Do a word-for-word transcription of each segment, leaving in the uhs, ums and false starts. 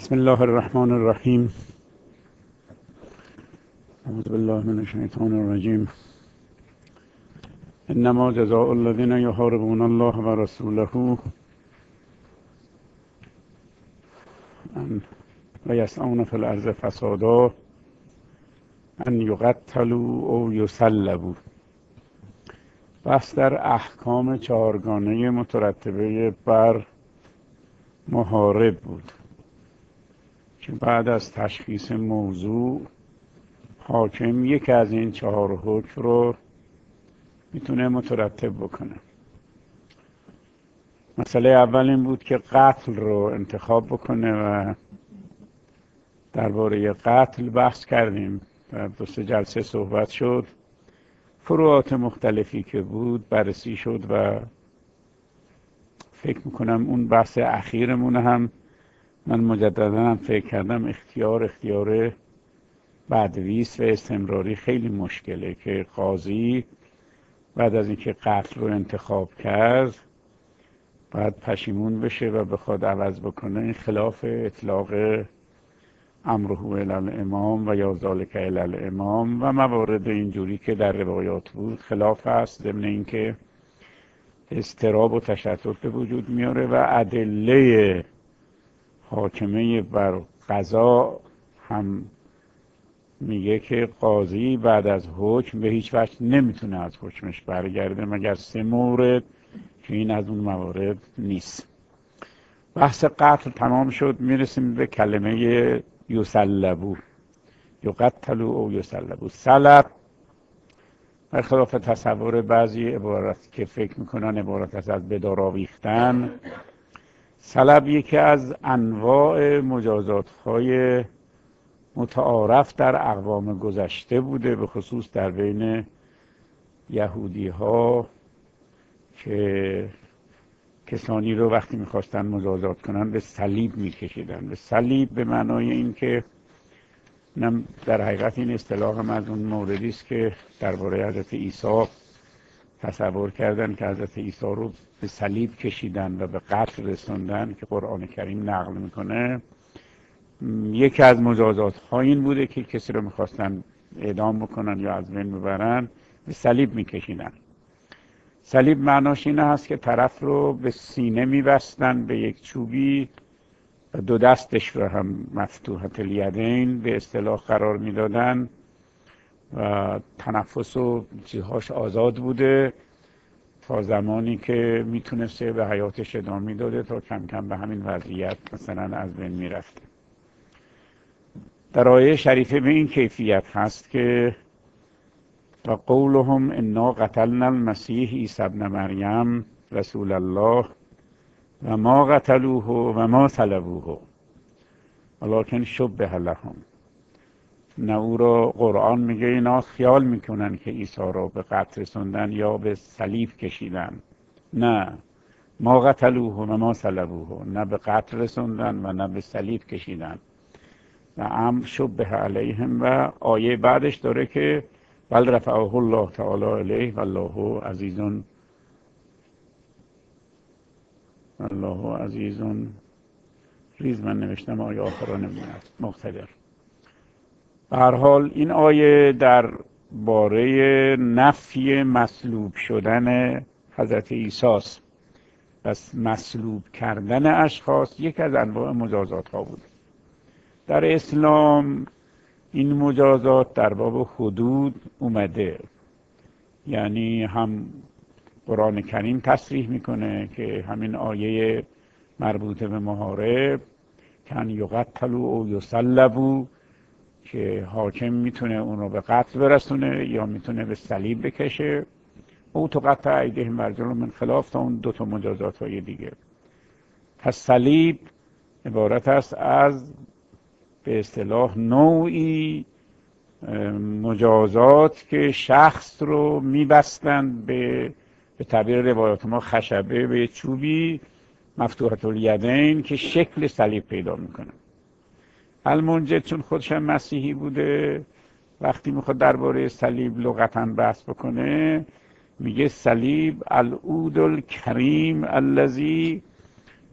بسم الله الرحمن الرحیم. اعوذ بالله من الشیطان الرجیم. انما جزاء الذین یحاربون الله و رسوله ان و یسعون فی الارض فسادا ان یقتلوا او یصلبوا. بحث در احکام چهارگانه مترتبه بر محارب بود که بعد از تشخیص موضوع حاکم یک از این چهار حکم رو میتونه مترتب بکنه. مسئله اول این بود که قتل رو انتخاب بکنه و درباره قتل بحث کردیم و دو سه جلسه صحبت شد. فروعات مختلفی که بود بررسی شد و فکر میکنم اون بحث اخیرمون هم من مجددا هم فکر کردم اختیار اختیار بدویست و استمراری خیلی مشکله که قاضی بعد از اینکه قتل رو انتخاب کرد بعد پشیمون بشه و بخواد عوض بکنه. این خلاف اطلاق امره الی الامام و یا ذالک الی الامام و موارد اینجوری که در روایات بود خلاف است، ضمن اینکه اضطراب و تشتت به وجود میاره و ادله حاکمه بر قضا هم میگه که قاضی بعد از حکم به هیچ وجه نمیتونه از حکمش برگرده مگر سه مورد که این از اون موارد نیست. بحث قتل تمام شد، میرسیم به کلمه یصلبوا، یقتلوا او یصلبوا. صلب برخلاف تصور بعضی عبارت که فکر میکنن عبارت است از بدار آویختن، صلب یکی از انواع مجازات های متعارف در اقوام گذشته بوده، به خصوص در بین یهودی ها که کسانی رو وقتی میخواستن مجازات کنن به صلیب میکشیدن. به صلیب به معنای این که در حقیقت این اصطلاح هم از اون موردی است که درباره حضرت عیسی تصور کردن که حضرت عیسی رو به صلیب کشیدن و به قتل رسوندن که قرآن کریم نقل میکنه. یکی از مجازات ها این بوده که کسی رو میخواستن اعدام بکنن یا از بین ببرن به صلیب میکشیدن. صلیب معناش این هست که طرف رو به سینه میبستن به یک چوبی و دو دستش رو هم مفتوحة الیدین به اصطلاح قرار میدادن و تنفس و چیزهاش آزاد بوده تا زمانی که میتونسته به حیاتش ادامه میداده تا کم کم به همین وضعیت مثلا از بین میرفته. در آیه شریفه به این کیفیت هست که و قولهم انا قتلنا المسیح عیسی ابن مریم رسول الله و ما قتلوه و ما صلبوه ولکن شبه لهم. نه او را قرآن میگه اینا خیال میکنن که عیسی را به قتل رسوندن یا به صلیب کشیدن. نه، ما قتلوه و ما صلبوه، نه به قتل رسوندن و نه به صلیب کشیدن و امر شبه علیهم. و آیه بعدش داره که بل رفعه الله تعالی الیه والله عزیز الله عزیز ریز. من نوشتم آیه آخر رو نمیدونم مقتدر. به هر حال این آیه در باره نفی مصلوب شدن حضرت عیسی است. پس مصلوب کردن اشخاص یک از انواع مجازات ها بود. در اسلام این مجازات در باب حدود اومده، یعنی هم قرآن کریم تصریح میکنه که همین آیه مربوطه به محارب کن یقتلوا او یصلبوا که حاکم میتونه اون رو به قتل برسونه یا میتونه به صلیب بکشه. او تقطع ایدیهم و ارجلهم من خلاف تا اون دو تا مجازات های دیگه. پس صلیب عبارت است از به اصطلاح نوعی مجازات که شخص رو میبستن به به تعبیر روایات ما خشبه به چوبی مفتوحة الیدین که شکل صلیب پیدا میکنه. المنجد چون خودش مسیحی بوده وقتی میخواد درباره صلیب لغتا بحث بکنه میگه صلیب العود الکریم الذی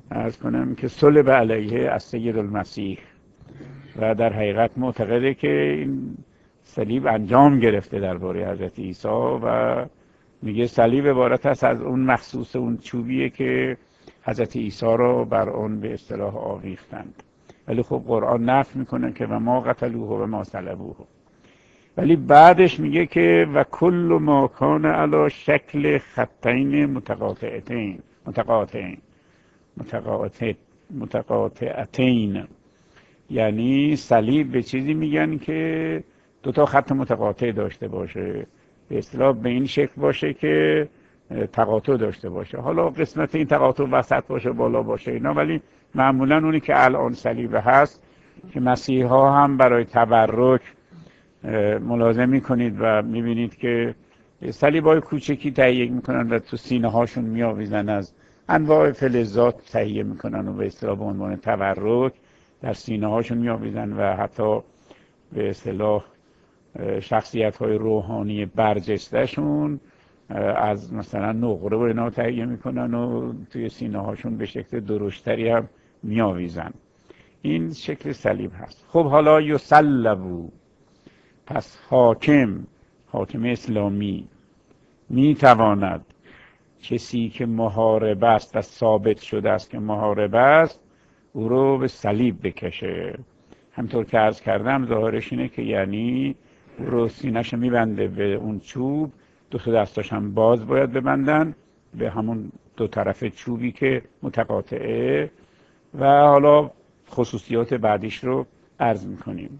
عرض کنم که صلب علیه السید المسیح و در حقیقت معتقده که این صلیب انجام گرفته درباره حضرت عیسی و میگه صلیب عبارت است از اون مخصوص اون چوبیه که حضرت عیسی رو بر اون به اصطلاح آویختند. ولی خب قرآن نفی میکنه که و ما قتلوه و ما صلبوه. ولی بعدش میگه که و کل ما کان علی شکل خطین متقاطعتین متقاطعین متقاطع متقاطعتین، یعنی صلیب به چیزی میگن که دو تا خط متقاطع داشته باشه، به اصطلاح به این شکل باشه که تقاطع داشته باشه. حالا قسمت این تقاطع وسط باشه بالا باشه اینا، ولی معمولا اونی که الان صلیب هست که مسیحی ها هم برای تبرک ملاحظه میکنید و میبینید که صلیب‌های کوچکی تهیه میکنن و تو سینه هاشون میآویزن، از انواع فلزات تهیه میکنن و به اصطلاح به عنوان تبرک در سینه هاشون میآویزن و حتی به اصطلاح شخصیت های روحانی برجستهشون از مثلا نقره و اینا تهیه میکنن و توی سینه هاشون به شکل درشتری هم میآویزن. این شکل صلیب هست. خب حالا یصلبوا، پس حاکم حاکم اسلامی میتواند کسی که محارب است و ثابت شده است که محارب است او رو به صلیب بکشه. همطور که عرض کردم ظاهرش اینه که یعنی او رو سینه‌شو میبنده به اون چوب، دو تا دستاش هم باز باید ببندن به همون دو طرف چوبی که متقاطعه. و حالا خصوصیات بعدیش رو عرض میکنیم.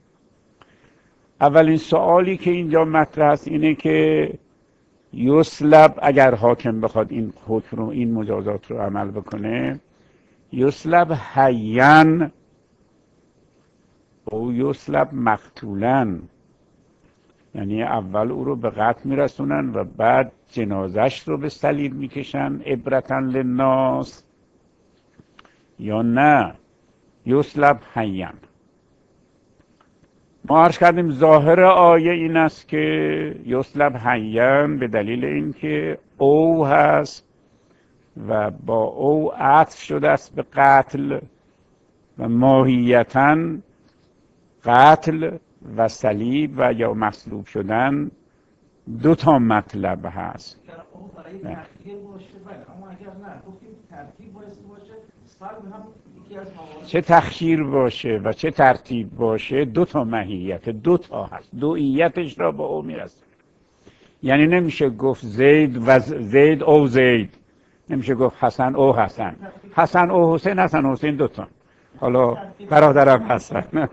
اولین سوالی که اینجا مطرح است اینه که یصلب، اگر حاکم بخواد این حکم رو این مجازات رو عمل بکنه، یصلب حیاً او یصلب مقتولاً، یعنی اول او رو به قتل میرسونن و بعد جنازش رو به صلیب میکشن عبرةً للناس، یا نه یصلب حیاً. ما عرض کردیم ظاهر آیه این است که یصلب حیاً به دلیل اینکه او هست و با او عطف شده است به قتل و ماهیتاً قتل و صلیب و یا مصلوب شدن دو تا مطلب هست. چه تخییر باشه و چه ترتیب باشه دو تا ماهیت، دو تا هست، دوئیتش را با او میرسه. یعنی نمیشه گفت زید و زید او زید، نمیشه گفت حسن او حسن، حسن او حسین، حسن حسین دو تا، حالا برادرم حسن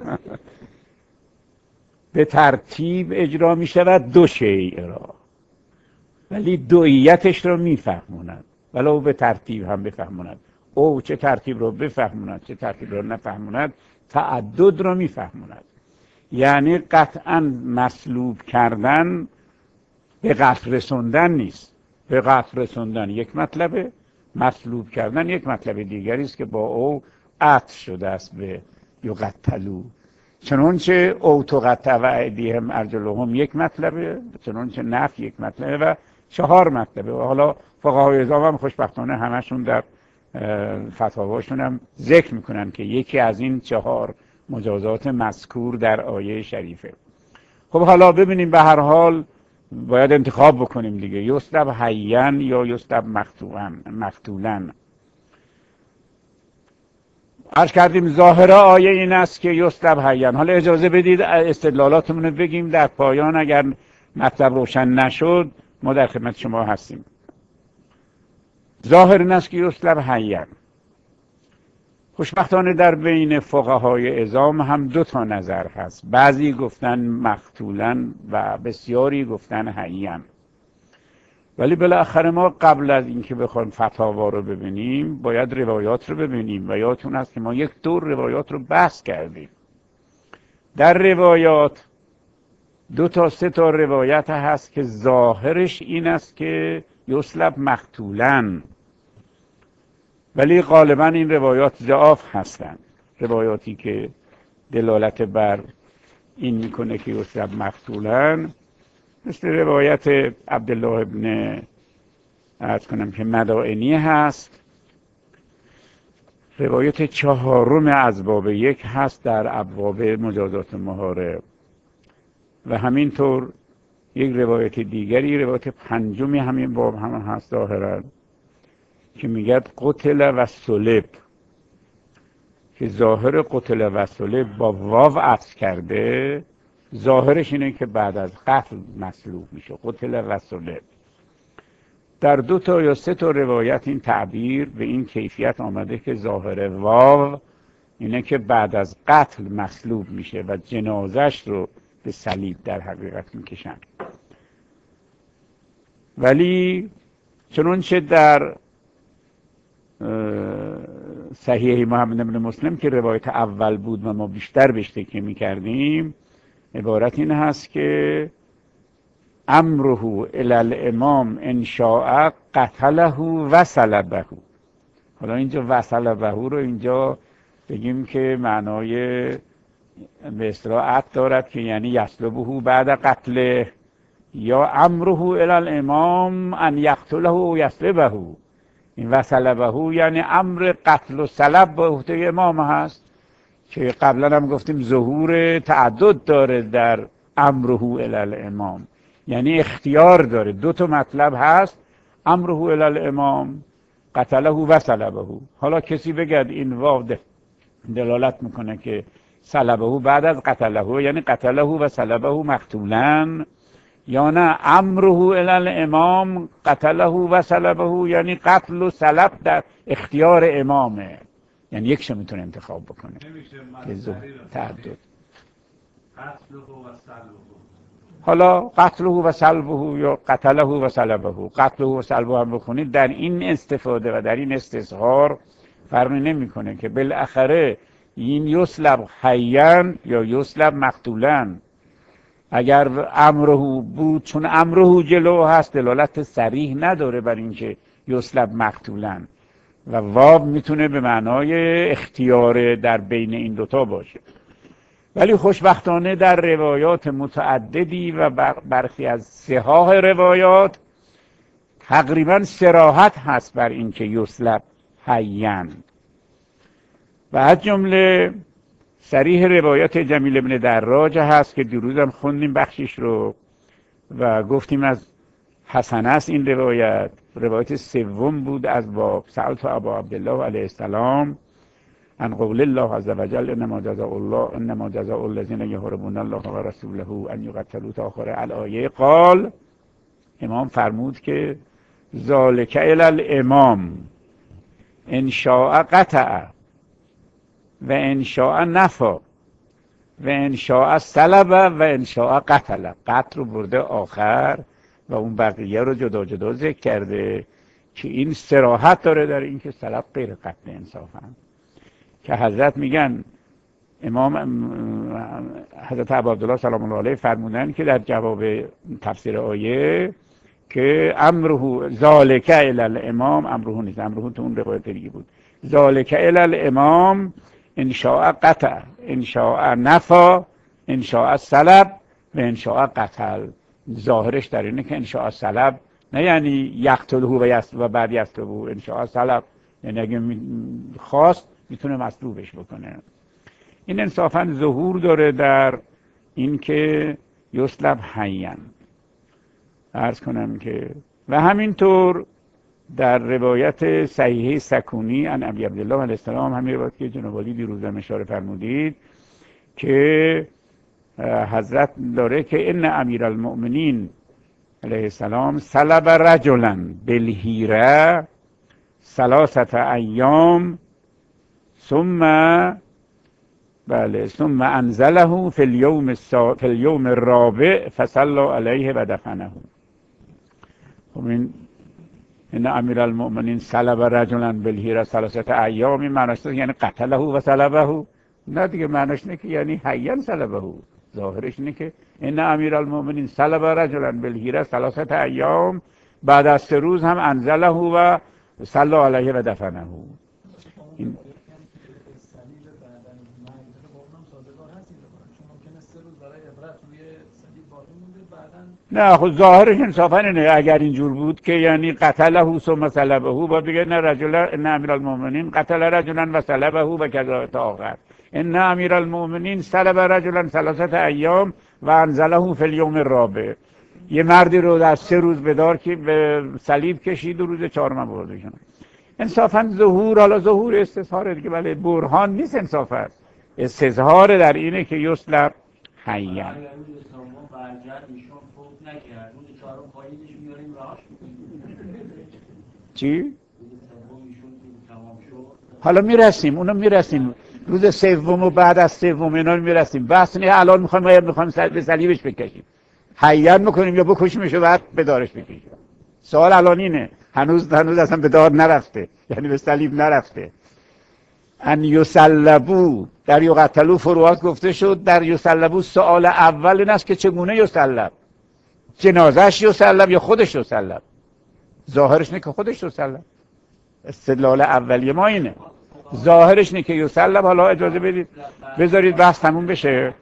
به ترتیب اجرا می شود دو شیء را، ولی دوئیتش را میفهموند، ولو به ترتیب هم بفهموند. او چه ترتیب رو بفهموند چه ترتیب رو نفهموند، تعدد رو میفهموند. یعنی قطعا مصلوب کردن به قتل رسوندن نیست. به قتل رسوندن یک مطلبه، مصلوب کردن یک مطلب دیگری است که با او عطف شده است به یقتلوا. چنانچه او تقطع و ایدیهم ارجلهم یک مطلبه، چنانچه نفی یک مطلبه و چهار مطلبه. و حالا فقهای اعظم هم خوشبختانه همشون در فتاواشون هم ذکر میکنن که یکی از این چهار مجازات مذکور در آیه شریفه. خب حالا ببینیم، به هر حال باید انتخاب بکنیم دیگه، یصلب حیاً یا یصلب مقتولاً. عرض کردیم ظاهر آیه این است که یصلب حیاً. حالا اجازه بدید استدلالاتمون رو بگیم، در پایان اگر مطلب روشن نشد ما در خدمت شما هستیم. ظاهر این است که یصلب حیاً. خوشبختانه در بین فقهای عظام هم دو تا نظر هست، بعضی گفتن مقتولاً و بسیاری گفتن حیاً. ولی بالاخره ما قبل از اینکه بخوایم فتاوا رو ببینیم باید روایات رو ببینیم و یادتون هست که ما یک دور روایات رو بحث کردیم. در روایات دو تا سه تا روایت هست که ظاهرش این است که یصلب مقتولاً، ولی غالبا این روایات ضعاف هستند، روایاتی که دلالت بر این میکنه که یصلب مقتولاً، مثل روایت عبدالله ابن عرض کنم که مدائنی هست روایت چهارم از باب یک هست در ابواب مجازات محارم و همینطور یک روایت دیگری، روایت پنجمی همین باب هم هست ظاهرا که میگه قتل و صلب، که ظاهر قتل و صلب با واو عطف کرده، ظاهرش اینه که بعد از قتل مصلوب میشه، قتل و صلب. در دو تا یا سه تا روایت این تعبیر به این کیفیت آمده که ظاهر واو اینه که بعد از قتل مصلوب میشه و جنازش رو به صلیب در حقیقت میکشن. ولی چنانچه در صحیح محمد بن مسلم که روایت اول بود و ما بیشتر بهش تکیه میکردیم، عبارت این هست که امره الی الامام ان شاء قتله و صلبه. حالا اینجا و صلبه رو اینجا بگیم که معنای به اصطلاح عطف دارد که یعنی یصلبه بعد قتله، یا امره الی الامام ان یقتله و یصلبه. این و صلبه یعنی امر قتل و صلب به عهده امام هست که قبلا هم گفتیم ظهور تعدد داره در امره الی الامام، یعنی اختیار داره، دو تا مطلب هست، امره الی الامام قتله و صلبه. حالا کسی بگد این واو دلالت میکنه که صلبه بعد از قتله یعنی قتله و صلبه مقتولن، یا نه امره الی الامام قتله و صلبه یعنی قتل و صلب در اختیار امامه، یعنی یکشو میتونه انتخاب بکنه. نمیشه تعدد قتله و صلبه. حالا قتله و صلبه یا قتله و صلبه، قتله و صلبه هم بخونید، در این استفاده و در این استظهار فرقی نمیکنه که بالاخره این یسلب حیاً یا یسلب مقتولاً. اگر امره بود، چون امره جلو هست دلالت صریح نداره بر اینکه یسلب مقتولاً و واو میتونه به معنای اختیار در بین این دوتا باشه. ولی خوشبختانه در روایات متعددی و برخی از صحاح روایات تقریبا صراحت هست بر اینکه یسلب حیاً، و از جمله صریح روایت جمیل بن دراج هست که دیروز هم خوندیم بخشش رو و گفتیم از حسن است. این روایت روایت سوم بود از باب سألت ابا عبدالله علیه السلام عن قول الله عز وجل انما جزاء الله انما جزاء الذين يحاربون الله ورسوله ان يقتلوا تا آخر الآیه. قال، امام فرمود که ذالک الی الامام ان شاء قطع و ان شاء نفا و ان شاء صلب و ان شاء قتل. قتل رو برده آخر و اون بقیه رو جدا جدا ذکر کرده که این صراحت داره در این که صلب غیر قتل انصافا، که حضرت میگن امام حضرت عبدالله سلام الله علیه فرمودن که در جواب تفسیر آیه که امره ذالک الی الامام، امره نیست، امره تو اون روایت دیگه بود، ذالک الی الامام ان شاء قطع ان شاء نفا ان شاء صلب و ان شاء قتل. ظاهرش در اینه که ان شاء صلب نه یعنی یقتله و یصلب و بعد یصلبه، ان شاء صلب یعنی اگه خواست میتونه مصلوبش بکنه. این انصافا ظهور داره در این که یسلب حیاً. عرض کنم که و همینطور در روایت صحیح سکونی عن ابی عبدالله علیه السلام، همین روایت که جناب عالی دیروز هم اشاره فرمودید، که حضرت داره که ان امیرالمؤمنین علیه السلام صلب رجلا بالحیره ثلاثه ایام ثم بله ثم انزله فی اليوم السا... فی اليوم الرابع فصلى علیه و دفنه. خب این ان امیرالمؤمنین صلب رجلا بالحیره ثلاثه ایام معناش یعنی قتله و صلبه؟ نه دیگه، معناش اینه که یعنی حیا صلبه. ظاهرش اینه که ان امیرالمؤمنین صلب رجلا بالحیره ثلاثه ایام، بعد از سه روز هم انزله و صلی علیه و دفنه. این نه خود ظاهرش انصافا اینه. اگر اینجور بود که یعنی قتله ثم صلبه، با بگه نه رجل ان امیر المؤمنین قتل رجلا و صلبه و کذا تا آخر. ان امیر المؤمنین صلب رجلا ثلاثه ایام و انزله فی اليوم الرابع. یه مردی رو در سه روز بدار که به صلیب کشید و روز چهارم برده شد. انصافا ظهور، حالا ظهور استظهار دیگه، ولی برهان نیست، انصافا استظهار در اینه که یسلب حیا. چی؟ حالا میرسیم، اونو میرسیم روز سوم و بعد از سوم اینا میرسیم. بحث نه الان میخوایم ما میخوایم به صلیبش بکشیم، حیا میکنیم یا بکشیمش و بعد به دارش بکشیم. سوال الان اینه، هنوز هنوز اصلا به دار نرفته، یعنی به صلیب نرفته. ان یصلبوا در یقتلوا فروات گفته شد، در یصلبوا سوال اول این است که چگونه یصلب، جنازه‌اش یصلب یا خودش یصلب؟ ظاهرش اینه که خودش یصلب. استدلال اولیه ما اینه، ظاهرش اینه که یصلب. حالا اجازه بدید بذارید بحث تموم بشه.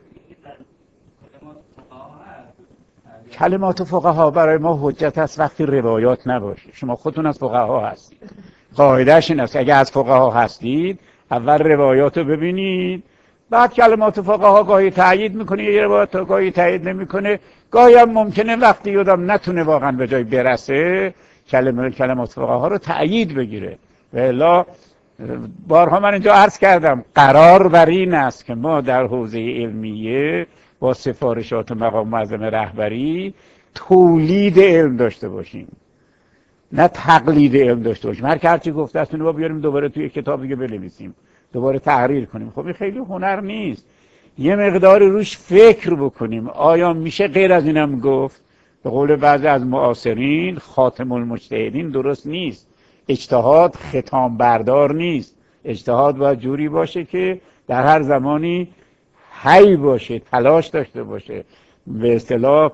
کلمات فقها برای ما حجت است وقتی روایات نباشه. شما خودتون از فقها هستید، قاعده‌اش این است اگه از فقها هستید اول روایات رو ببینید، بعد کلمات فقها گاهی تأیید میکنه یه روایت رو، گاهی تأیید نمیکنه، گاهی هم ممکنه وقتی آدم نتونه واقعا به جای برسه کلمات کلمات فقها رو تأیید بگیره. و الا بارها من اینجا عرض کردم قرار بر این است که ما در حوزه علمیه با سفارشات مقام معظم رهبری تولید علم داشته باشیم، نه تقلید علم داشته باشیم. هر که هرچی گفته است ما بیاریم دوباره توی کتاب دیگه بنویسیم، دوباره تحریر کنیم. خب این خیلی هنر نیست. یه مقدار روش فکر بکنیم. آیا میشه غیر از اینم گفت؟ به قول بعضی از معاصرین خاتم المجتهدین درست نیست. اجتهاد ختام بردار نیست. اجتهاد باید جوری باشه که در هر زمانی حی باشه، تلاش داشته باشه، به اصطلاح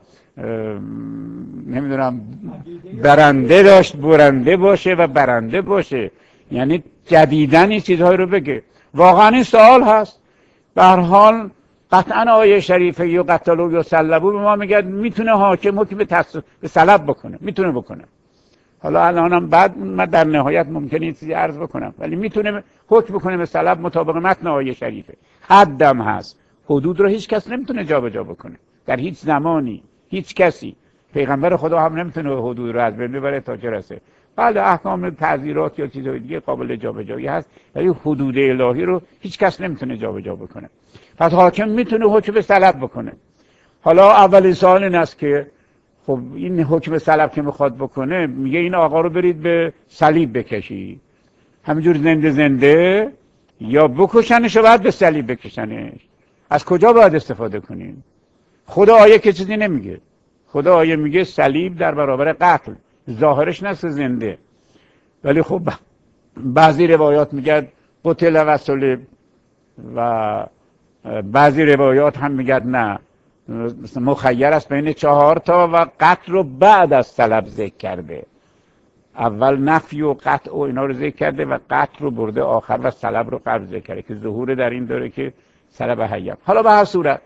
نمیدونم برنده داشت برنده باشه و برنده باشه، یعنی جدیدن این چیزهای رو بگه. واقعا این سوال هست. به هر حال قطعا آیه شریفه یا قتلوا یا صلبوا به ما میگه میتونه حاکم حکم به صلب بکنه، میتونه بکنه. حالا الانم بعد من در نهایت ممکنه این چیزی عرض بکنم، ولی میتونه حکم بکنه به صلب مطابق متن آیه شریفه. حدم هست، حدود رو هیچ کس نمیتونه جابجا بکنه در هیچ زمانی. هیچ کسی، پیغمبر خدا هم نمیتونه حدود رو از بین ببره تا چه رسه. بله احکام تعزیرات یا چیزهای دیگه قابل جابجایی هست، ولی حدود الهی رو هیچ کس نمیتونه جابجا بکنه. پس حاکم میتونه حکم به صلب بکنه. حالا اولین سوال این است که خب این حکم صلب که میخواد بکنه، میگه این آقا رو برید به صلیب بکشی، همینجور زنده زنده، یا بکشنش و بعد به صلیب بکشنش. از کجا باید استفاده کنیم؟ خدا آیه که چیزی نمیگه. خدا آیه میگه صلیب در برابر قتل، ظاهرش نست زنده. ولی خب بعضی روایات میگه قتل و صلب، و بعضی روایات هم میگه نه مخیر است بین چهار تا و قتل رو بعد از صلب ذکر کرده. اول نفی و قطع و اینا رو ذکر کرده و قتل رو برده آخر و صلب رو قبل ذکر کرده که ظهور در این داره که صلب حیا. حالا به هر صورت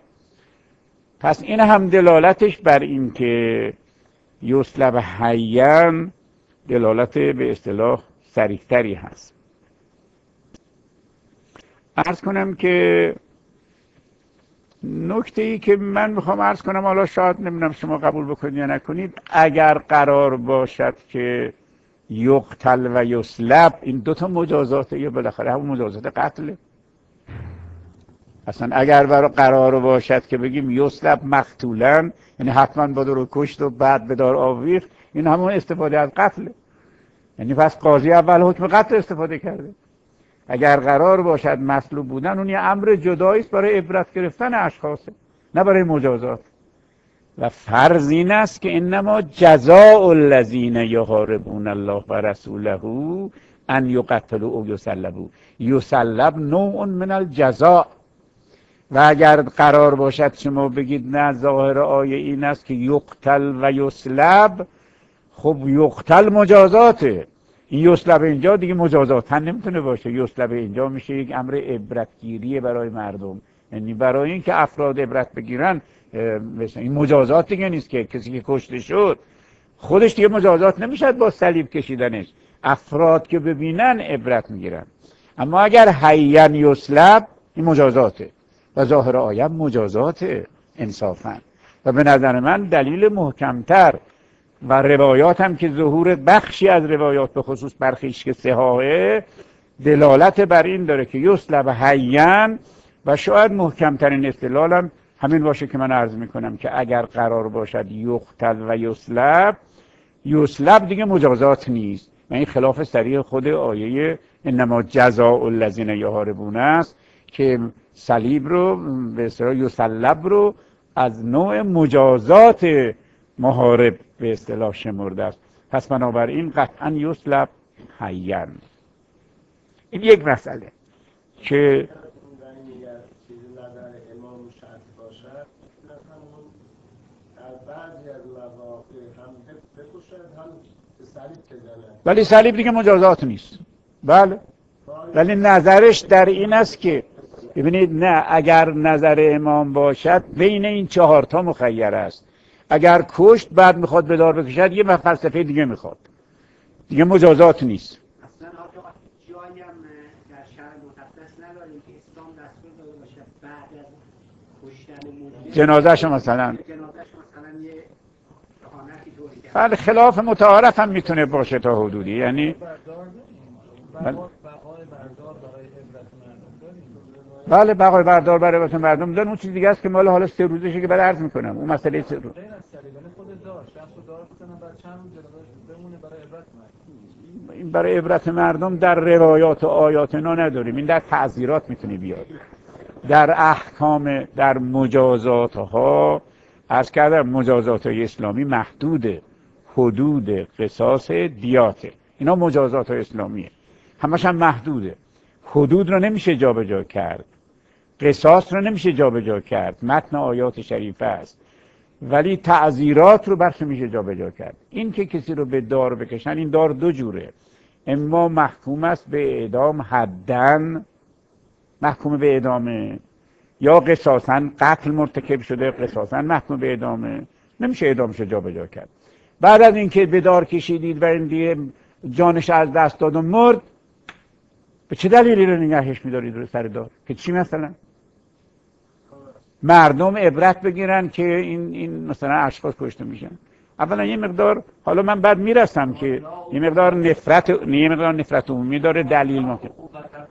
پس این هم دلالتش بر این که یصلب حیا دلالت به اصطلاح صریح‌تری هست. عرض کنم که نکته ای که من میخوام عرض کنم، حالا شاید نمیدونم شما قبول بکنید یا نکنید، اگر قرار باشد که یقتل و یصلب این دوتا مجازاته یا بالاخره همون مجازات قتله. اصلا اگر برای قرار باشد که بگیم یصلب مقتولا، یعنی حتما با رو کشت و بعد به دار آویخت، این همون استفاده از قتله. یعنی پس قاضی اول حکم قتل استفاده کرده. اگر قرار باشد مطلوب بودن، اون یه امر جدایی است برای عبرت گرفتن اشخاصه، نه برای مجازات. و فرض این است که انما جزاء الذین یحاربون الله و رسوله ان یقتلوا او یصلبوا. یصلب نوع من الجزاء. و اگر قرار باشد شما بگید نه ظاهر آیه این است که یقتل و یصلب، خب یقتل مجازاته، این یصلب اینجا دیگه مجازات هم نمیتونه باشه. یصلب اینجا میشه یک امر عبرتگیری برای مردم، یعنی برای اینکه افراد عبرت بگیرن، این مجازات دیگه نیست که کسی که کشته شد خودش دیگه مجازات نمیشد با صلیب کشیدنش، افراد که ببینن عبرت میگیرن. اما اگر حیاً یصلب این مجازاته و ظاهر آیه مجازاته انصافاً. و به نظر من دلیل محکمتر و روایات هم که ظهور بخشی از روایات به خصوص برخیش که صحاحه دلالت بر این داره که یصلب حیاً، و شاید محکمترین استدلال هم همین باشه که من عرض میکنم که اگر قرار باشد یقتل و یصلب، یصلب دیگه مجازات نیست و این خلاف صریح خود آیه انما جزاء الذین یحاربون است که صلیب رو به اصطلاح یصلب رو از نوع مجازات محارب به اصطلاح شمرده است. پس بنابراین قطعا یصلب حیاً. این یک مسئله که ولی صلیب دیگه مجازات نیست. بله، ولی نظرش در این است که ببینید، نه، اگر نظر امام باشد بین این چهار تا مخیر است. اگر کشت بعد میخواد به دار بکشد یه فلسفه دیگه میخواد، دیگه مجازات نیست. اصلا جایی هم در شرع مقدس نداریم که اسلام دستور داده باشه بعد از کشتن موجود جنازه‌ش مثلا جنازه‌ش مثلا یه اهانتی طوری کرد. بله، خلاف متعارف هم میتونه باشه تا حدودی، یعنی بله بقای بردار برای وطن مردم دارن. اون چیز دیگه است که مال حالا سه روزشه که بعد عرض میکنم اون مسئله سه روز. این برای عبرت مردم در روایات و آیات اینا نداریم، این در تعزیرات میتونه بیاد. در احکام، در مجازات ها عرض کردم مجازات های اسلامی محدوده، حدود قصاص دیاته، اینا مجازات های اسلامیه، همش هم محدوده. حدود رو نمیشه جابجا کرد، قصاص رو نمیشه جابجا کرد، متن آیات شریفه است، ولی تعزیرات رو بخش میشه جابجا کرد. این که کسی رو به دار بکشن، این دار دو جوره، اما محکوم است به اعدام حداً، محکوم به اعدامه، یا قصاصاً قتل مرتکب شده قصاصاً محکوم به اعدامه، نمیشه اعدامش جابجا کرد. بعد از اینکه به دار کشیدید و این دیگه جانش از دست داد و مرد، به چه دلیلی رو نگهش می‌دارید رو سر دار؟ که چی مثلا؟ مردم عبرت بگیرن که این این مثلا اشخاص کشته میشن. اولا یه مقدار، حالا من بعد میرسم که یه مقدار نفرت، یه مقدار نفرت عمومی داره دلیل ما که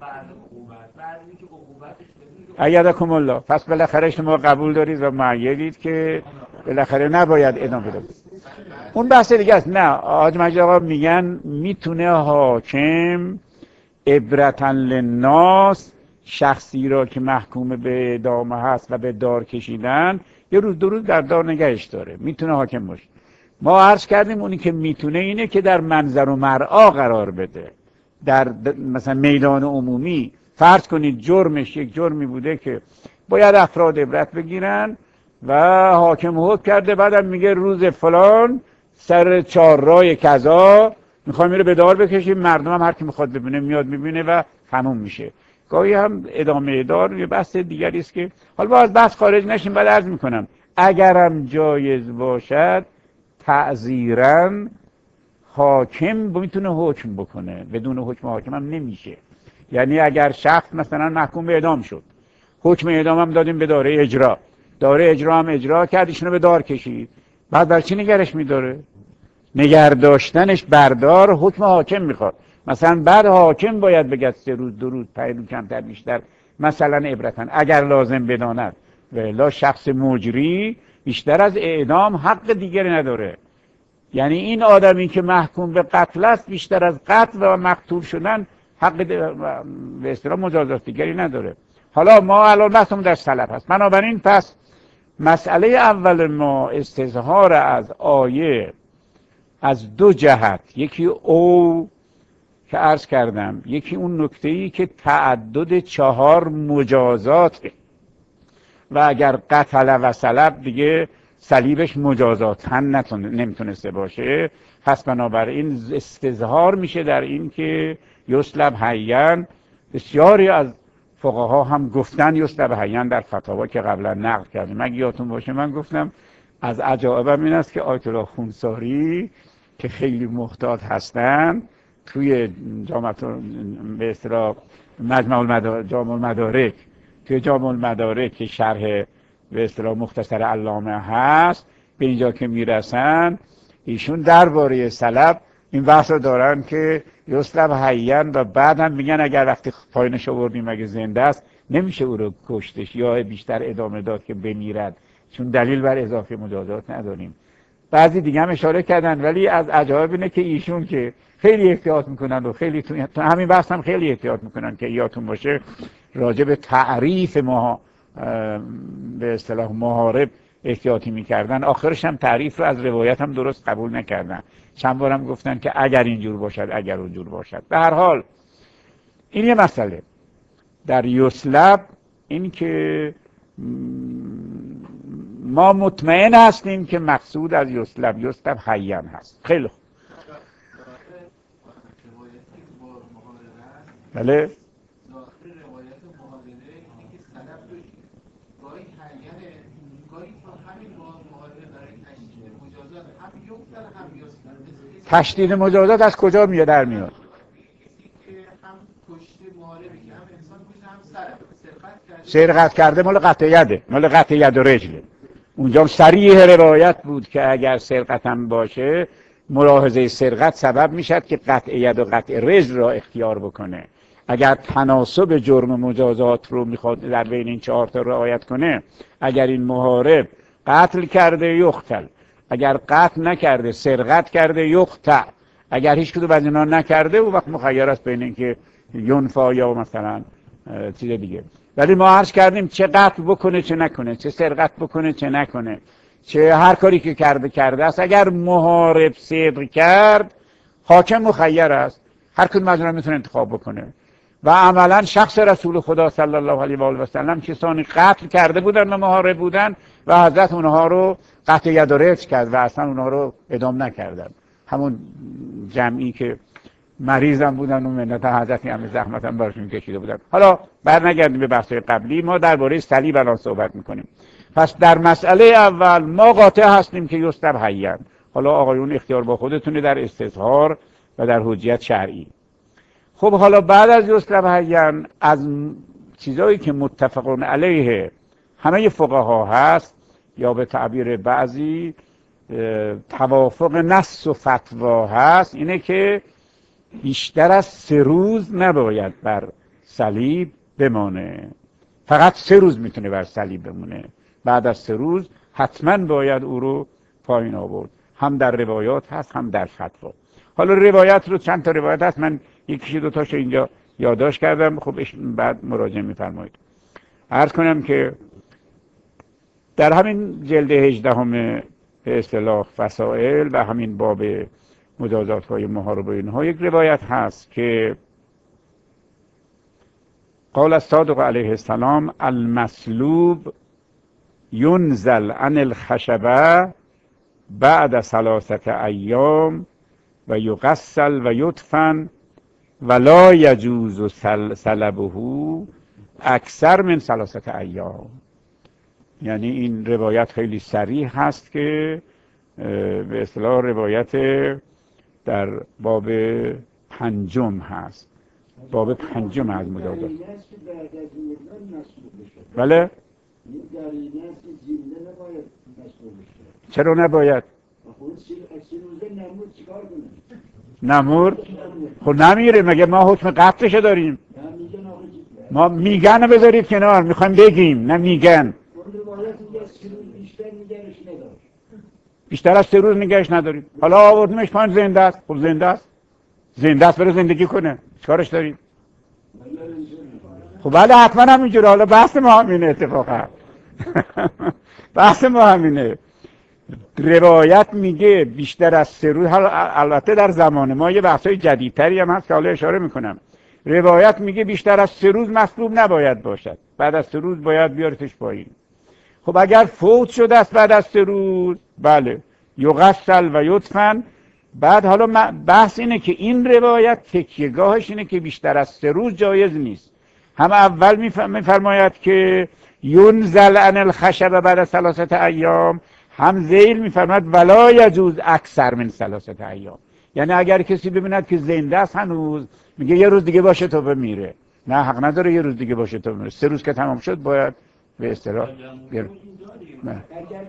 ایدکم الله. پس بالاخره شما قبول دارید و معیدید که بالاخره نباید ادامه بدید. اون بحث دیگه است. نه، حاج مجید آقا میگن میتونه حاکم عبرتاً للناس شخصی را که محکوم به اعدام هست و به دار کشیدن یه روز دو روز در دار نگهش داره، میتونه حاکم باشه. ما عرض کردیم اونی که میتونه اینه که در منظر و مرعا قرار بده، در مثلا میدان عمومی. فرض کنید جرمش یک جرمی بوده که باید افراد عبرت بگیرن و حاکم حکم کرده، بعدم میگه روز فلان سر چهارراه کذا میخوام میره به دار بکشیم، مردم هم هر کی میخواد ببینه میاد میبینه و تموم میشه. گاهی هم ادامه دار یه بحث دیگری است که حالا باز بحث خارج نشیم. بعد عرض میکنم اگرم جایز باشد تعزیراً حاکم میتونه حکم بکنه، بدون حکم حاکم هم نمیشه. یعنی اگر شخص مثلا محکوم به اعدام شد، حکم اعدام هم دادیم به داره اجرا، داره اجرا هم اجرا کرد، ایشونو به دار کشید، بعد بر چی نگرش میداره؟ نگر داشتنش بردار حکم حاکم میخواد. مثلا بعد حاکم باید بگه سه روز دو روز پنج روز کمتر بیشتر مثلا عبرتاً اگر لازم بداند، و الا شخص مجری بیشتر از اعدام حق دیگری نداره. یعنی این آدمی که محکوم به قتل است بیشتر از قتل و مقتول شدن حق به اصطلاح مجازات دیگری نداره. حالا ما الان بحثمون در سلب هست. بنابراین پس مسئله اول ما استظهار از آیه از دو جهت، یکی او که عرض کردم، یکی اون نکته‌ای که تعدد چهار مجازات و اگر قتل و سلب دیگه صلیبش مجازاتاً نمیتونسته باشه، پس بنابراین استظهار میشه در این که یصلب حیاً. بسیاری از فقها هم گفتن یسلب حیا در فتاوا که قبلا نقل کردیم. اگه یادتون باشه من گفتم از عجایبم این است که آیت الله خونساری که خیلی محتاط هستن توی جامعه به اصطلاح مجمع المدارک جامع المدارک توی جامع المدارک که شرح به اصطلاح مختصر علامه هست به اینجا که میرسن ایشون درباره سلب این بحث رو دارن که یسلب حیا و بعد هم میگن اگر وقتی پایینش آوردیم اگه زنده است نمیشه او رو کشتش یا بیشتر ادامه داد که بمیرد چون دلیل بر اضافه مجازات نداریم. بعضی دیگه هم اشاره کردن ولی از عجایب اینه که ایشون که خیلی احتیاط میکنن و خیلی تو همین بحث هم خیلی احتیاط میکنن که یادتون باشه راجع به تعریف ما به اصطلاح محارب احتیاطی میکردن. آخرش هم تعریف رو از روایت هم درست قبول نکردن. چند بارم گفتن که اگر اینجور باشد اگر اونجور باشد. به هر حال این یه مسئله. در یسلب این که ما مطمئن هستیم که مقصود از یسلب یسلب حیا هست. خیلی خوب. بله تشدید مجازات از کجا میاد در میاد؟ سرقت کرده مال قطع یده، مال قطع ید و رجله. اونجا صریح روایت بود که اگر سرقت هم باشه ملاحظه سرقت سبب میشد که قطع ید و قطع رجل را اختیار بکنه. اگر تناسب جرم و مجازات رو میخواد در بین این چهار تا رعایت کنه، اگر این محارب قتل کرده یقتل، اگر قتل نکرده سرقت کرده یقطع، اگر هیچ کدوم از اینا نکرده اون وقت مخیر است بین اینکه ینفا یا مثلا چیز دیگه. ولی ما عرض کردیم چه قتل بکنه چه نکنه، چه سرقت بکنه چه نکنه، چه هر کاری که کرده کرده است، اگر محارب صدق کرد حاکم مخیر است، هر کدوم از اینا میتونه انتخاب بکنه. و عملا شخص رسول خدا صلی الله علیه و آله و سلم کسانی قتل کرده بودن و محارب بودن و حضرت اونها رو قطع ید و رجل کرد و اصلا اونها رو اعدام نکردن. همون جمعی که مریضم بودن و منت حضرتی همه زحمت هم براشون کشیده بودن. حالا برنگردیم به بحث قبلی. ما درباره صلیب الان صحبت میکنیم. پس در مسئله اول ما قاطع هستیم که یسلب حیا. حالا آقایون اختیار با خودتونه در استظهار و در حجیت شرعی. خب حالا بعد از یسلب حیا از چیزایی که متفقون علیه همه فقها هست یا به تعبیر بعضی توافق نص و فتوا هست، اینه که بیشتر از سه روز نباید بر صلیب بمانه. فقط سه روز میتونه بر صلیب بمونه. بعد از سه روز حتما باید او رو پایین آورد. هم در روایات هست هم در فتوا. حالا روایت رو چند تا روایت هست، من یکیش دو تاشو اینجا یادداشت کردم. خب بعد مراجعه میفرمایید. عرض کنم که در همین جلد هجدهم به اصطلاح فسائل و همین باب مجازات های محارب و اینها یک روایت هست که قال الصادق علیه السلام المسلوب ينزل عن الخشبه بعد ثلاثه ایام و یغسل و یدفن ولا یجوز سلبه اکثر من ثلاثه ایام. یعنی این روایت خیلی صریح هست که به اصطلاح روایت در باب پنجم هست. باب پنجم از مجازات. بله؟ چرا نباید؟ نمور؟ خب نمیره، مگه ما حکم قتلش داریم؟ ما میگن بذارید کنار، میخوایم بگیم، نه میگن. بیشتر از سه روز نگهش نداریم. حالا آوردیمش پایین زنده است. خب زنده است. زنده است بره زندگی کنه. چیکارش داریم؟ خب بله حتما همینجوره. حالا بحث ما همینه اتفاقا. بحث ما همینه. روایت میگه بیشتر از سه روز. حالا البته در زمان ما یه بحثای جدیدتری هم هست که حالا اشاره میکنم. روایت میگه بیشتر از سه روز مصلوب نباید باشد. بعد از سه روز باید بیارتش پایین. خب اگر فوت شده است بعد از سه روز، بله یغسل و یدفن. بعد حالا بحث اینه که این روایت تکیهگاهش اینه که بیشتر از سه روز جایز نیست. هم اول میفرماید که ینزل عن الخشب بعد ثلاثه ایام، هم ذیل میفرماید ولا یجوز اکثر من ثلاثه ایام. یعنی اگر کسی ببیند که زنده است هنوز، میگه یه روز دیگه باشه تا بمیره. نه، حق نداره یه روز دیگه باشه تا بمیره. سه روز که تمام شد باید به اصطلاح نه.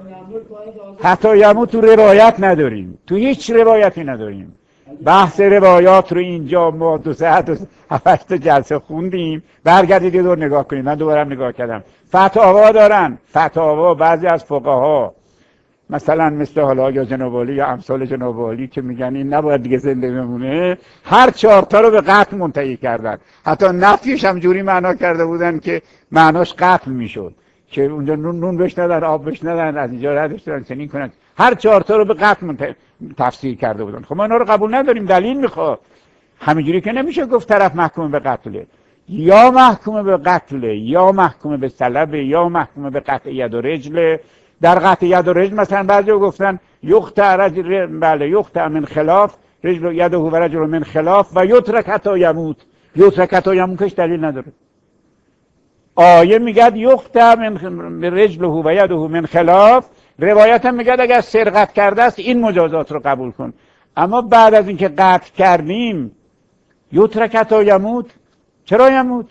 حتی یموت تو روایت نداریم، تو هیچ روایتی نداریم. بحث روایات رو اینجا ما دو ساعت و هفت جلسه خوندیم. برگردید یه دور نگاه کنید. من دوباره هم نگاه کردم. فتاوا دارن، فتاوا بعضی از فقها مثلا مثل حالا یا جناب عالی یا امثال جناب عالی که میگن این نباید دیگه زنده بمونه، هر چهار تا رو به قتل منتهی کردن. حتی نفیش هم جوری معنا کرده بودن که معناش قتل میشد، که اونجا نون نون بهش ندن، آب بهش ندن، از اینجا ردش دارن چنین کنن. هر چهار تا رو به قتل منتهی تفسیر کرده بودن. خب ما اینا رو قبول نداریم، دلیل میخواد. همینجوری که نمیشه گفت طرف محکوم به قتله. یا محکوم به قتله، یا محکوم به صلب، یا محکوم به قطع ید و رجل. در قطع ید و رجل مثلا بعضی گفتن یقطع رجل، بله یقطع من خلاف رجل یده و رجل من خلاف و یترک حتی یموت. یترک حتی یموتش دلیل نداره. آیه میگه یقطع من رجله و یده من خلاف، روایت هم میگه اگر سرقت کرده است این مجازات رو قبول کن. اما بعد از اینکه قتل کردیم یترک حتی یموت، چرا یموت؟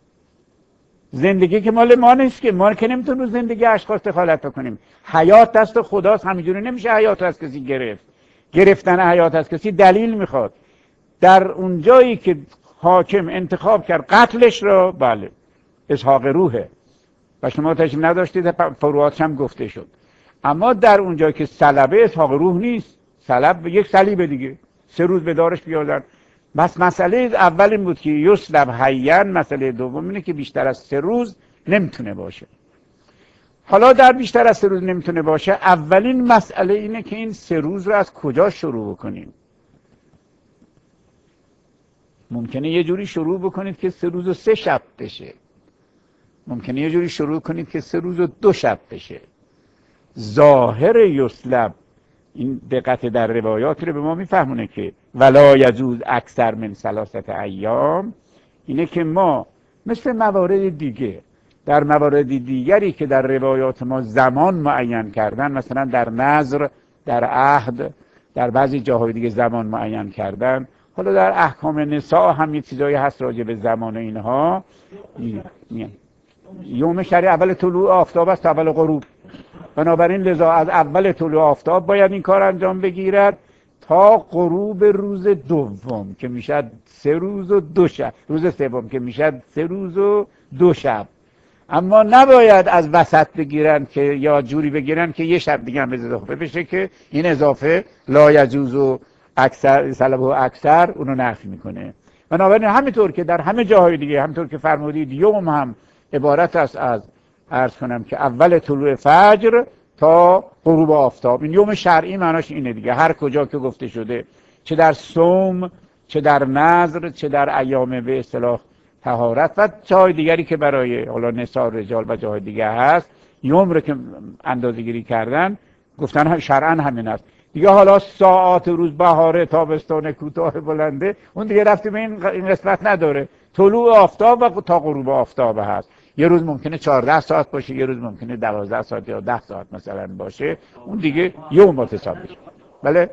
زندگی که مال ما نیست که، ما که نمیتونیم رو زندگی اشخاص دخالت بکنیم. حیات دست خداست، همینجوری نمیشه حیات از کسی گرفت. گرفتن حیات از کسی دلیل میخواد. در اون جایی که حاکم انتخاب کرد قتلش رو، بله اسحاق روحه و شما تشریف نداشتید، فروعاتش هم گفته شد. اما در اون جایی که صلبه، اسحاق روح نیست، صلب یک صلیب دیگه، سه روز به دارش بیادن. بس مسئله اول این بود که یسلب حیاً، مسئله دوم اینه که بیشتر از سه روز نمیتونه باشه. حالا در بیشتر از سه روز نمیتونه باشه، اولین مسئله اینه که این سه روز رو از کجا شروع بکنیم. ممکنه یه جوری شروع بکنید که سه روز و سه شب بشه، ممکنه یه جوری شروع کنید که سه روز و دو شب بشه. ظاهر یسلب این دقت در روایات رو به ما میفهمونه که ولا یجوز اکثر من ثلاثه ایام، اینه که ما مثل موارد دیگه، در موارد دیگری که در روایات ما زمان معین کردن، مثلا در نذر، در عهد، در بعضی جاهای دیگه زمان معین کردن، حالا در احکام نساء هم یه چیزایی هست راجع به زمان اینها. یوم شرعی اول طلوع آفتاب است، اول غروب. بنابراین لذا از اول طلوع آفتاب باید این کار انجام بگیرد تا غروب روز دوم که میشد سه روز و دو شب، روز سوم که میشد سه روز و دو شب. اما نباید از وسط بگیرن که یا جوری بگیرن که یه شب دیگه هم اضافه بشه، که این اضافه لا یجوز و اکثر سلب و اکثر اونو نفی میکنه. بنابراین همینطور که در همه جاهای دیگه، همینطور که فرمودید یوم هم عبارت است از، عرض کنم که اول طلوع فجر تا غروب آفتاب. این یوم شرعی معناش اینه دیگه. هر کجا که گفته شده، چه در صوم، چه در نذر، چه در ایام به اصطلاح طهارت و جای دیگری که برای حالا نساء رجال و جای دیگه هست، یوم رو که اندازه‌گیری کردن گفتن شرعاً همین است دیگه. حالا ساعات روز، بهاره، تابستان، کوتاه، بلنده، اون دیگه رفتی به این قسمت نداره. طلوع آفتاب و تا غروب آفتاب هست. یه روز ممکنه چهارده ساعت باشه، یه روز ممکنه دوازده ساعت یا ده ساعت مثلا باشه، اون دیگه یوم حساب میشه. بله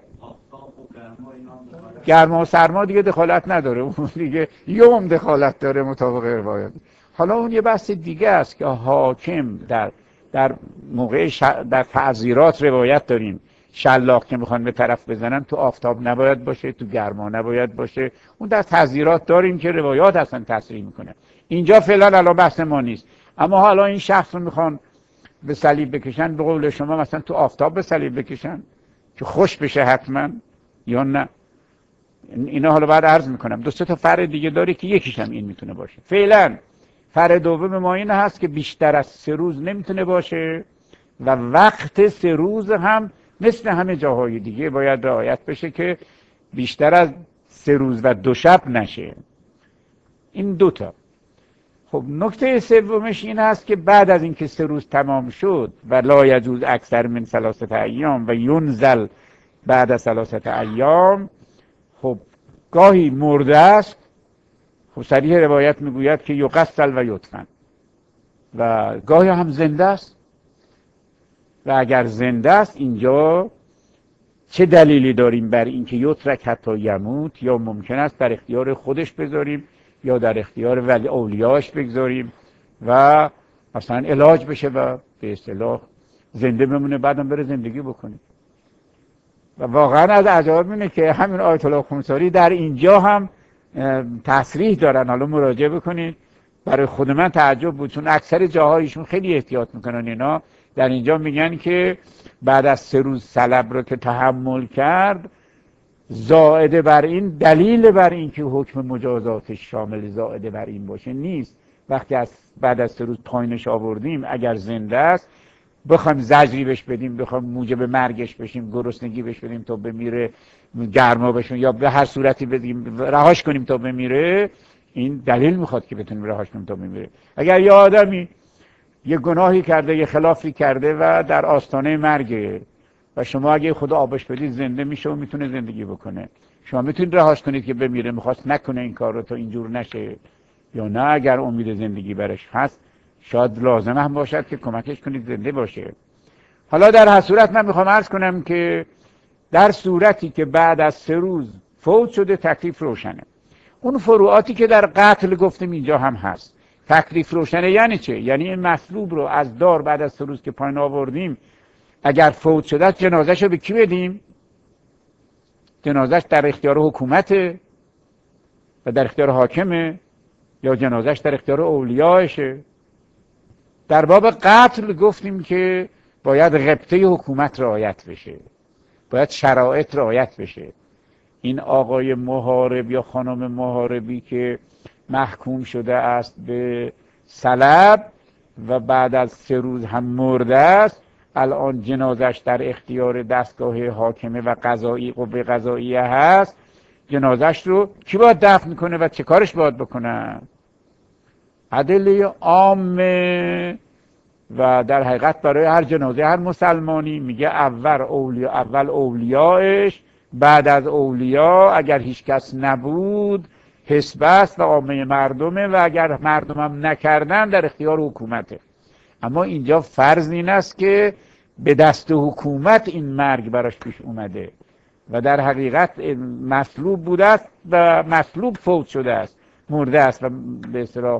گرما و سرما دیگه دخالت نداره، اون دیگه یوم دخالت داره مطابق روایت. حالا اون یه بحث دیگه است که حاکم در در موقع ش... در تعزیرات روایت داریم شلاق که میخوان به طرف بزنن تو آفتاب نباید باشه، تو گرما نباید باشه. اون در تعزیرات داریم که روایات اصلا تصریح میکنه. اینجا فعلا الان بحث ما نیست. اما حالا این شخص رو میخوان به صلیب بکشن، به قول شما مثلا تو آفتاب به صلیب بکشن که خوش بشه حتما یا نه؟ اینا حالا بعد عرض میکنم. دو سه تا فرع دیگه داره که یکیش هم این میتونه باشه. فعلا فرع دوم ما این هست که بیشتر از سه روز نمیتونه باشه و وقت سه روز هم مثل همه جاهای دیگه باید رعایت بشه که بیشتر از سه روز و دو شب نشه. این دوتا. خب نکته سومش این هست که بعد از اینکه سه روز تمام شد و لا یجوز اکثر من ثلاثه ایام و ینزل بعد از ثلاثه ایام، خب گاهی مرده است، خب صریح روایت میگوید که یقتل و یدفن، و گاهی هم زنده است. و اگر زنده است اینجا چه دلیلی داریم بر اینکه یترک حتی یموت؟ یا ممکن است در اختیار خودش بذاریم یا در اختیار ولی اولیاش بگذاریم و مثلا علاج بشه و به اصطلاح زنده بمونه، بعدم بره زندگی بکنه. و واقعا از عجایب اینه که همین آیت الله خونساری در اینجا هم تصریح دارن. حالا مراجعه بکنید، برای خود من تعجب بود، چون اکثر جاهایشون خیلی احتیاط میکنن. اینا در اینجا میگن که بعد از سه روز صلب رو که تحمل کرد، زائده بر این، دلیل بر این که حکم مجازاتش شامل زائده بر این باشه نیست. وقتی از بعد از سه روز پایینش آوردیم، اگر زنده است بخوایم زجری بهش بدیم، بخوایم موجب مرگش بشیم، گرسنگی بهش بدیم تا بمیره، گرما بشون، یا به هر صورتی بدیم رهاش کنیم تا بمیره، این دلیل میخواد که بتونیم رهاش کنیم تا بمیره. اگر یه آدمی یه گناهی کرده، یه خلافی کرده و در آستانه مرگه و شما اگه خدا آبش بدید زنده میشه و میتونه زندگی بکنه، شما میتونید رهاش کنید که بمیره؟ میخواست نکنه این کار رو تا اینجور نشه، یا نه اگر امید زندگی برش هست شاید لازم هم باشد که کمکش کنید زنده باشه. حالا در هر صورت من میخوام عرض کنم که در صورتی که بعد از سه روز فوت شده تکلیف روشنه. اون فروعاتی که در قتل گفتیم اینجا هم هست. تکلیف روشنه یعنی چه؟ یعنی این مطلوب رو از دار بعد از سه روز که پایین آوردیم، اگر فوت شده جنازش رو به کی بدیم؟ جنازش در اختیار حکومته و در اختیار حاکمه، یا جنازش در اختیار اولیاشه؟ در باب قتل گفتیم که باید غبطه حکومت رعایت بشه، باید شرایط رعایت بشه. این آقای محارب یا خانم محاربی که محکوم شده است به صلب و بعد از سه روز هم مرده است، الان جنازش در اختیار دستگاه حاکمه و قضایی، قوه قضاییه هست. جنازش رو کی باید دفن کنه و چه کارش باید بکنن؟ ادله عامه. و در حقیقت برای هر جنازه هر مسلمانی میگه اول اولیا، اول اولیاش، بعد از اولیا اگر هیچ کس نبود حزب است و عامه مردمه، و اگر مردم هم نکردن در اختیار حکومته. اما اینجا فرض این است که به دست حکومت این مرگ براش پیش اومده و در حقیقت مطلوب بوده است و مطلوب فوت شده است، مرده است و به اصطلاح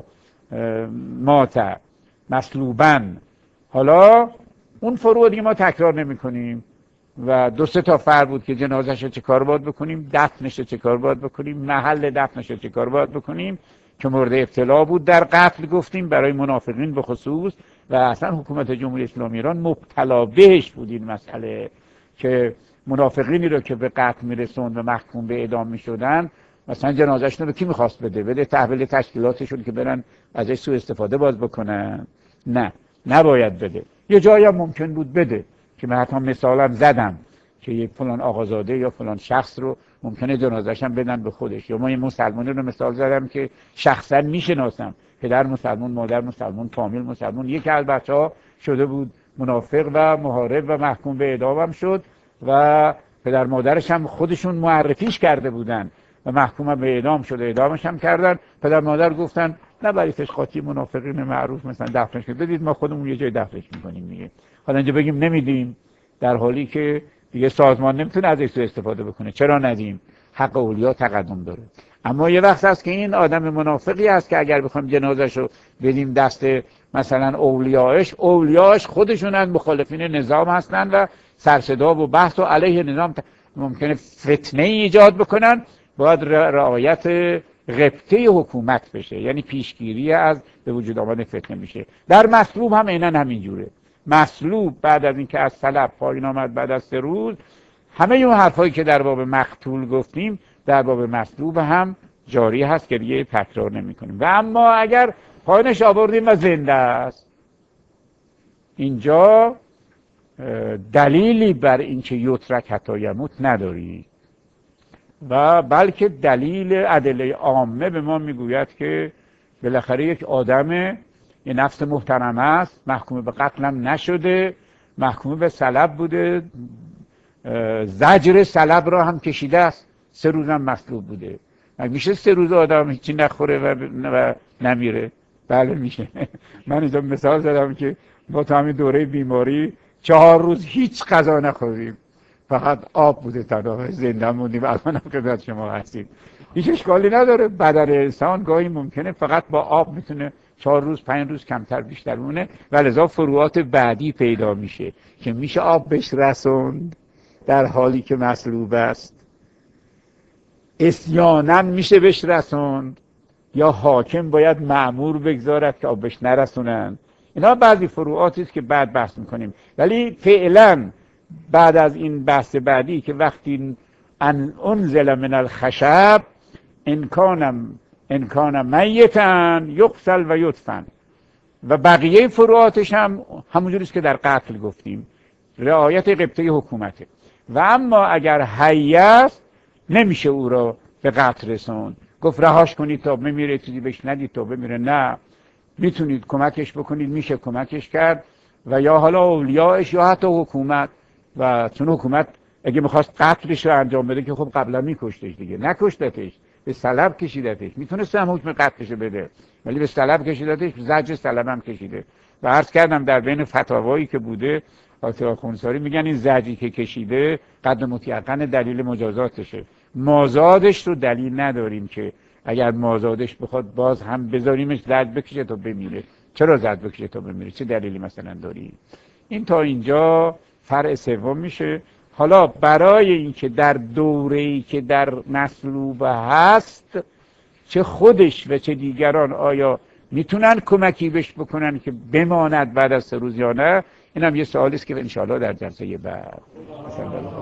مات مطلوباً. حالا اون فروع دیگه ما تکرار نمی کنیم و دو سه تا فرق بود که جنازش رو چه کار باید بکنیم، دفنش رو چه کار باید بکنیم، محل دفنش رو چه کار باید بکنیم، که مورد ابتلا بود در قتل گفتیم برای منافقین به خصوص، و اصلا حکومت جمهوری اسلامی ایران مبتلا بهش بود این مسئله، که منافقینی رو که به قتل میرسوند و محکوم به اعدام میشدن، مثلا جنازه‌شون رو کی میخواست بده؟ بده تحویل تشکیلاتشون که برن ازش سوء استفاده باز بکنن؟ نه، نباید بده. یه جایی هم ممکن بود بده که من حتی مثالم زدم که یک فلان آقازاده یا فلان شخص رو ممکنه جنازه‌ش هم بدن به خودش. یا ما یه مسلمانی رو مثال زدم که شخصا میشناسم، پدر مسلمان، مادر مسلمان، فامیل مسلمان، یکی از بچه‌ها شده بود منافق و محارب و محکوم به اعدام هم شد و پدر مادرش هم خودشون معرفیش کرده بودن و محکوم به اعدام شده، اعدامش هم کردن. پدر مادر گفتن نبریدش قاطی منافقین معروف مثلا دفنش کنید، بدید ما خودمون یه جای دفنش میکنیم دیگه. حالا اینجا بگیم نمیدیم، در حالی که دیگه سازمان نمیتونه ازش سوء استفاده بکنه. چرا ندیم؟ حق اولیا تقدم داره. اما یه وقت هست که این آدم منافقی است که اگر بخوایم جنازه‌شو بدیم دست مثلا اولیاش، اولیاش خودشون از مخالفین نظام هستن و سرصدا و بحث و علیه نظام ممکنه فتنه ایجاد بکنن. باید رعایت غبطه حکومت بشه، یعنی پیشگیری از به وجود آمدن فتنه میشه. در مطلوب هم عیناً همین جوره. مطلوب بعد از اینکه از صلب پایین آمد بعد از سه روز، همه اون حرفایی که در باب مقتول گفتیم در باب مطلوب هم جاری هست که دیگه تکرار نمی‌کنیم. و اما اگر پایینش آوردیم و زنده است، اینجا دلیلی بر اینکه یترک حتی یموت نداری، و بلکه دلیل ادله عامه به ما میگوید که بالاخره یک آدم، یه نفس محترمه است، محکوم به قتل هم نشده، محکوم به صلب بوده، زجر صلب را هم کشیده است، سه روز هم مصلوب بوده. میشه سه روز آدم هیچی نخوره و, و نمیره؟ بله میشه. من اینجا مثال زدم که ما تا همین دوره بیماری چهار روز هیچ غذا نخوریم، فقط آب بوده تنها، زنده موندیم. الان هم خدمت شما هستیم، هیچ اشکالی نداره. بدن انسان گاهی ممکنه فقط با آب میتونه چهار روز پنج روز کمتر بیشتر مونه و لذا فروعات بعدی پیدا میشه که میشه آب بهش رسوند در حالی که مصلوب است، عصیاناً میشه بهش رسوند، یا حاکم باید مأمور بگذارد که آب بهش نرسونن. اینا بعضی فروعاتی است که بعد بحث میکنیم، ولی فعلا بعد از این بحث بعدی که وقتی ان انزل من الخشب انکانم انکان میتن یقتل و یدفن، و بقیه فروعاتش هم همونجوریست که در قتل گفتیم، رعایت قبطه حکومته. و اما اگر حی است نمیشه او را به قتل رسوند، گفت رهاش کنید تا بمیره، چیزی بهش ندید تا بمیره. نه، میتونید کمکش بکنید، میشه کمکش کرد، و یا حالا اولیاءش یا حتی حکومت. و چون حکومت اگه میخواست قتلش رو انجام بده که خب قبلا میکشتش دیگه، نکشتتش، به صلب کشیدتش. میتونست هم حکم قتلش بده ولی به صلب کشیدتش، زجر صلب هم کشیده. و عرض کردم در بین فتاوایی که بوده آتش خونساری میگن این زجری که کشیده قد مطلقاً دلیل مجازاتشه، مازادش رو دلیل نداریم که اگر مازادش بخواد باز هم بذاریمش زج بکشه تا بمیره. چرا زج بکشه تا بمیره؟ چه دلیلی مثلا داری؟ این تا اینجا فرع سوم میشه. حالا برای اینکه در دوره‌ای که در مصلوبه هست چه خودش و چه دیگران آیا میتونن کمکی بهش بکنن که بماند بعد از سه روز یا نه، این هم یه سوالی است که انشاءالله در جلسه بعد